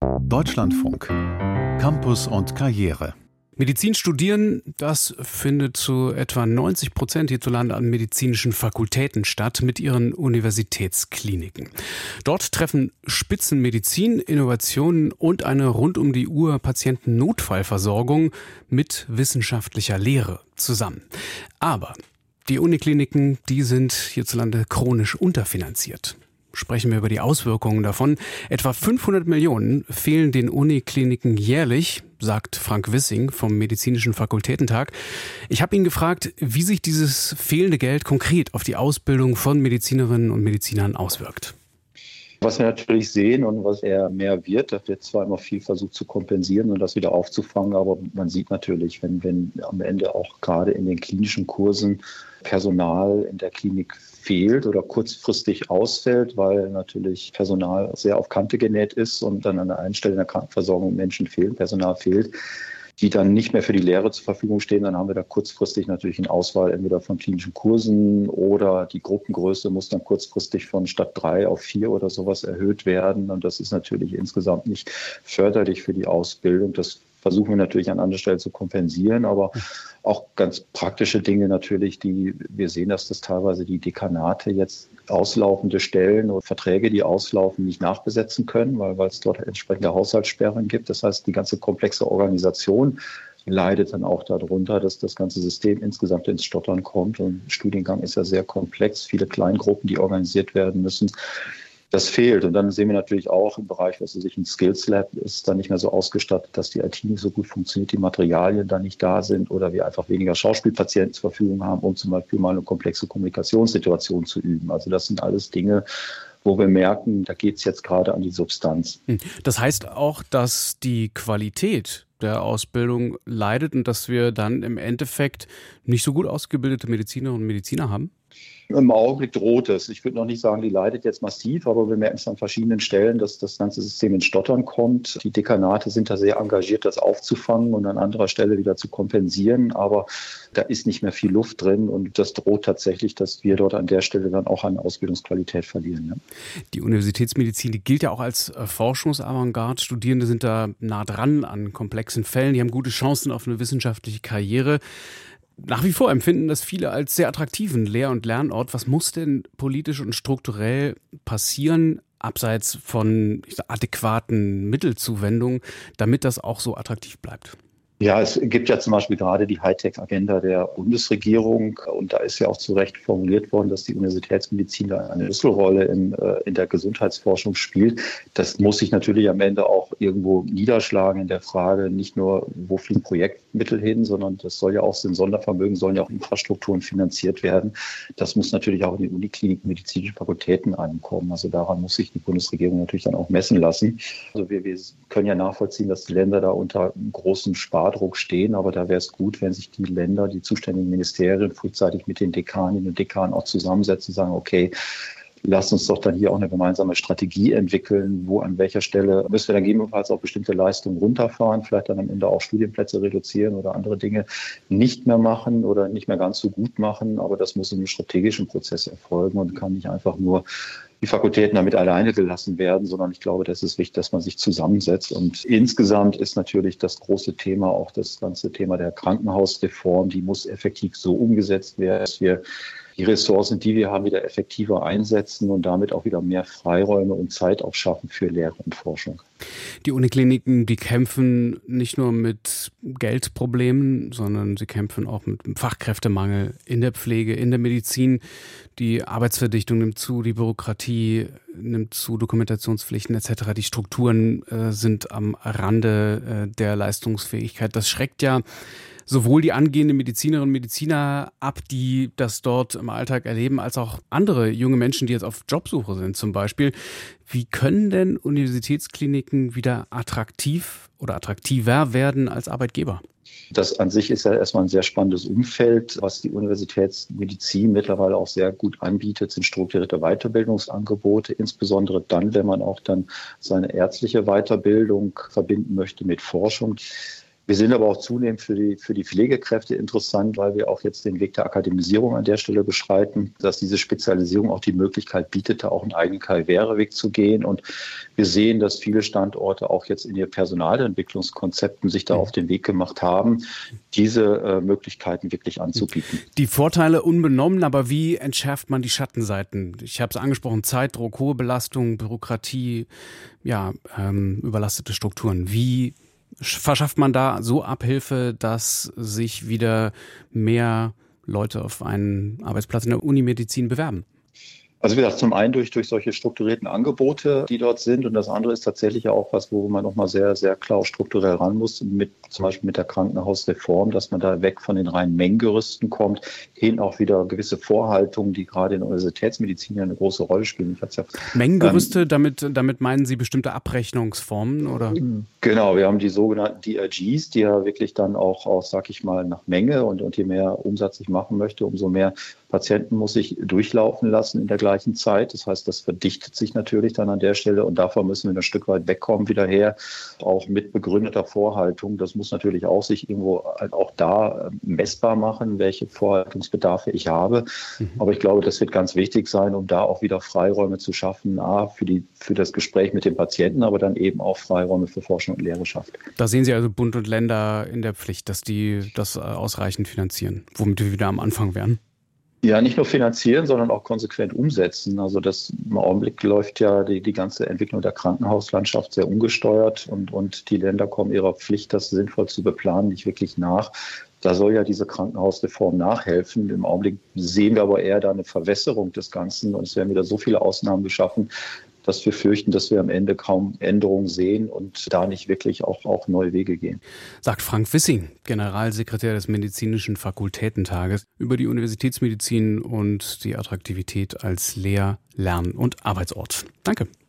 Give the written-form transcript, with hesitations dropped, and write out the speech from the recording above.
Deutschlandfunk. Campus und Karriere. Medizin studieren, das findet zu etwa 90% hierzulande an medizinischen Fakultäten statt mit ihren Universitätskliniken. Dort treffen Spitzenmedizin, Innovationen und eine rund um die Uhr Patientennotfallversorgung mit wissenschaftlicher Lehre zusammen. Aber die Unikliniken, die sind hierzulande chronisch unterfinanziert. Sprechen wir über die Auswirkungen davon. Etwa 500 Millionen fehlen den Unikliniken jährlich, sagt Frank Wissing vom Medizinischen Fakultätentag. Ich habe ihn gefragt, wie sich dieses fehlende Geld konkret auf die Ausbildung von Medizinerinnen und Medizinern auswirkt. Was wir natürlich sehen und was eher mehr wird, da wird zwar immer viel versucht zu kompensieren und das wieder aufzufangen, aber man sieht natürlich, wenn am Ende auch gerade in den klinischen Kursen Personal in der Klinik fehlt oder kurzfristig ausfällt, weil natürlich Personal sehr auf Kante genäht ist und dann an der einen Stelle in der Krankenversorgung Menschen fehlen, Personal fehlt, die dann nicht mehr für die Lehre zur Verfügung stehen, dann haben wir da kurzfristig natürlich eine Auswahl entweder von klinischen Kursen oder die Gruppengröße muss dann kurzfristig von statt 3 auf 4 oder sowas erhöht werden. Und das ist natürlich insgesamt nicht förderlich für die Ausbildung. Das versuchen wir natürlich an anderer Stelle zu kompensieren, aber auch ganz praktische Dinge natürlich, wir sehen, dass das teilweise die Dekanate jetzt auslaufende Stellen oder Verträge, die auslaufen, nicht nachbesetzen können, weil es dort entsprechende Haushaltssperren gibt. Das heißt, die ganze komplexe Organisation leidet dann auch darunter, dass das ganze System insgesamt ins Stottern kommt. Und der Studiengang ist ja sehr komplex, viele Kleingruppen, die organisiert werden müssen. Das fehlt. Und dann sehen wir natürlich auch im Bereich, was weiß ich, ein Skills Lab ist dann nicht mehr so ausgestattet, dass die IT nicht so gut funktioniert, die Materialien da nicht da sind oder wir einfach weniger Schauspielpatienten zur Verfügung haben, um zum Beispiel mal eine komplexe Kommunikationssituation zu üben. Also das sind alles Dinge, wo wir merken, da geht es jetzt gerade an die Substanz. Das heißt auch, dass die Qualität der Ausbildung leidet und dass wir dann im Endeffekt nicht so gut ausgebildete Medizinerinnen und Mediziner haben? Im Augenblick droht es. Ich würde noch nicht sagen, die leidet jetzt massiv, aber wir merken es an verschiedenen Stellen, dass das ganze System ins Stottern kommt. Die Dekanate sind da sehr engagiert, das aufzufangen und an anderer Stelle wieder zu kompensieren. Aber da ist nicht mehr viel Luft drin und das droht tatsächlich, dass wir dort an der Stelle dann auch an Ausbildungsqualität verlieren. Ja. Die Universitätsmedizin, die gilt ja auch als Forschungsavantgarde. Studierende sind da nah dran an komplexen Fällen. Die haben gute Chancen auf eine wissenschaftliche Karriere. Nach wie vor empfinden das viele als sehr attraktiven Lehr- und Lernort. Was muss denn politisch und strukturell passieren, abseits von adäquaten Mittelzuwendungen, damit das auch so attraktiv bleibt? Ja, es gibt ja zum Beispiel gerade die Hightech-Agenda der Bundesregierung und da ist ja auch zu Recht formuliert worden, dass die Universitätsmedizin da eine Schlüsselrolle in der Gesundheitsforschung spielt. Das muss sich natürlich am Ende auch irgendwo niederschlagen in der Frage, nicht nur, wo fliegen Projektmittel hin, sondern das soll ja auch sind Sondervermögen, sollen ja auch Infrastrukturen finanziert werden. Das muss natürlich auch in den Unikliniken, medizinischen Fakultäten ankommen. Also daran muss sich die Bundesregierung natürlich dann auch messen lassen. Also wir können ja nachvollziehen, dass die Länder da unter einem großen Spardruck stehen, aber da wäre es gut, wenn sich die Länder, die zuständigen Ministerien frühzeitig mit den Dekaninnen und Dekanen auch zusammensetzen und sagen, okay, lasst uns doch dann hier auch eine gemeinsame Strategie entwickeln, wo an welcher Stelle müssen wir dann gegebenenfalls auch bestimmte Leistungen runterfahren, vielleicht dann am Ende auch Studienplätze reduzieren oder andere Dinge nicht mehr machen oder nicht mehr ganz so gut machen, aber das muss in einem strategischen Prozess erfolgen und kann nicht einfach nur die Fakultäten damit alleine gelassen werden, sondern ich glaube, das ist wichtig, dass man sich zusammensetzt. Und insgesamt ist natürlich das große Thema auch das ganze Thema der Krankenhausreform, die muss effektiv so umgesetzt werden, dass wir die Ressourcen, die wir haben, wieder effektiver einsetzen und damit auch wieder mehr Freiräume und Zeit auch schaffen für Lehre und Forschung. Die Unikliniken, die kämpfen nicht nur mit Geldproblemen, sondern sie kämpfen auch mit Fachkräftemangel in der Pflege, in der Medizin. Die Arbeitsverdichtung nimmt zu, die Bürokratie nimmt zu, Dokumentationspflichten etc. Die Strukturen sind am Rande der Leistungsfähigkeit. Das schreckt ja sowohl die angehenden Medizinerinnen und Mediziner ab, die das dort im Alltag erleben, als auch andere junge Menschen, die jetzt auf Jobsuche sind zum Beispiel. Wie können denn Universitätskliniken wieder attraktiv oder attraktiver werden als Arbeitgeber? Das an sich ist ja erstmal ein sehr spannendes Umfeld. Was die Universitätsmedizin mittlerweile auch sehr gut anbietet, sind strukturierte Weiterbildungsangebote, insbesondere dann, wenn man auch dann seine ärztliche Weiterbildung verbinden möchte mit Forschung. Wir sind aber auch zunehmend für die Pflegekräfte interessant, weil wir auch jetzt den Weg der Akademisierung an der Stelle beschreiten, dass diese Spezialisierung auch die Möglichkeit bietet, da auch einen eigenen Karriereweg zu gehen. Und wir sehen, dass viele Standorte auch jetzt in ihren Personalentwicklungskonzepten sich da auf den Weg gemacht haben, diese Möglichkeiten wirklich anzubieten. Die Vorteile unbenommen, aber wie entschärft man die Schattenseiten? Ich habe es angesprochen, Zeitdruck, hohe Belastung, Bürokratie, überlastete Strukturen. Wie verschafft man da so Abhilfe, dass sich wieder mehr Leute auf einen Arbeitsplatz in der Unimedizin bewerben? Also wie gesagt, zum einen durch solche strukturierten Angebote, die dort sind. Und das andere ist tatsächlich auch was, wo man nochmal sehr, sehr klar strukturell ran muss, zum Beispiel mit der Krankenhausreform, dass man da weg von den reinen Mengengerüsten kommt, hin auch wieder gewisse Vorhaltungen, die gerade in der Universitätsmedizin ja eine große Rolle spielen. Mengengerüste, damit meinen Sie bestimmte Abrechnungsformen, oder? Genau, wir haben die sogenannten DRGs, die ja wirklich dann auch sag ich mal, nach Menge und je mehr Umsatz ich machen möchte, umso mehr Patienten muss ich durchlaufen lassen in der gleichen Zeit. Das heißt, das verdichtet sich natürlich dann an der Stelle und davon müssen wir ein Stück weit wegkommen wieder her, auch mit begründeter Vorhaltung. Das muss natürlich auch sich irgendwo halt auch da messbar machen, welche Vorhaltungsbedarfe ich habe. Aber ich glaube, das wird ganz wichtig sein, um da auch wieder Freiräume zu schaffen, für das Gespräch mit dem Patienten, aber dann eben auch Freiräume für Forschung und Lehre schafft. Da sehen Sie also Bund und Länder in der Pflicht, dass die das ausreichend finanzieren, womit wir wieder am Anfang wären. Ja, nicht nur finanzieren, sondern auch konsequent umsetzen. Also im Augenblick läuft ja die ganze Entwicklung der Krankenhauslandschaft sehr ungesteuert und die Länder kommen ihrer Pflicht, das sinnvoll zu beplanen, nicht wirklich nach. Da soll ja diese Krankenhausreform nachhelfen. Im Augenblick sehen wir aber eher da eine Verwässerung des Ganzen und es werden wieder so viele Ausnahmen geschaffen, dass wir fürchten, dass wir am Ende kaum Änderungen sehen und da nicht wirklich auch neue Wege gehen. Sagt Frank Wissing, Generalsekretär des Medizinischen Fakultätentages, über die Universitätsmedizin und die Attraktivität als Lehr-, Lern- und Arbeitsort. Danke.